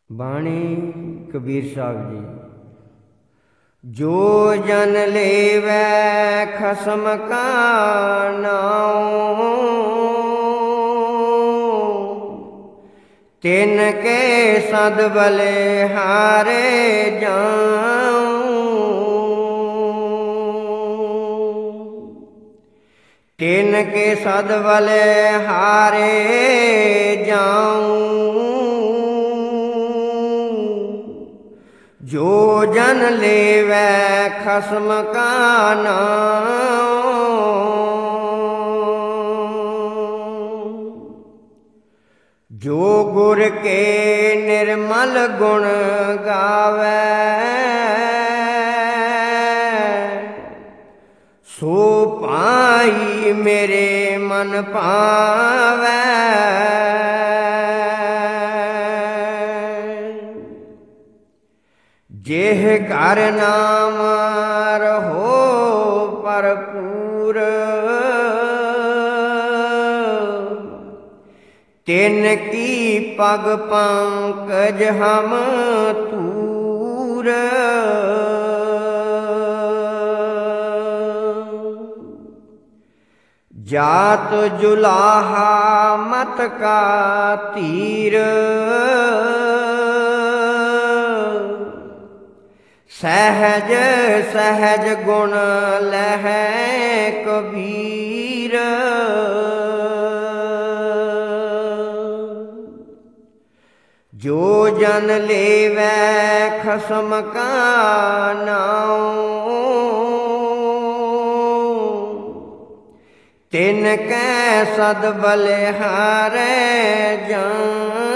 ਬਾਣੀ ਕਬੀਰ ਸਾਹਿਬ ਜੀ। ਜੋ ਜਨ ਲੇਵੈ ਖਸਮ ਕਾ ਨਾਉ, ਤਿਨ ਕੇ ਸਦ ਬਲਿਹਾਰੇ ਜਾਉ। ਤਿਨ ਕੇ ਸਦ ਬਲਿਹਾਰੇ ਜਾਉ। ਜੋ ਜਨ लेवै खसम का नाम, जो गुर के निर्मल गुण गावै, सो पाई मेरे मन पावै। जेह घर नाम रहो भरपूर, तिन की पग पंकज हम तूर। जात जुलाहा मत का तीर, सहज सहज गुण लहै कबीर। जो जन लेवै खसम का नाउ, तिन कै सद बलिहारै जाऊं।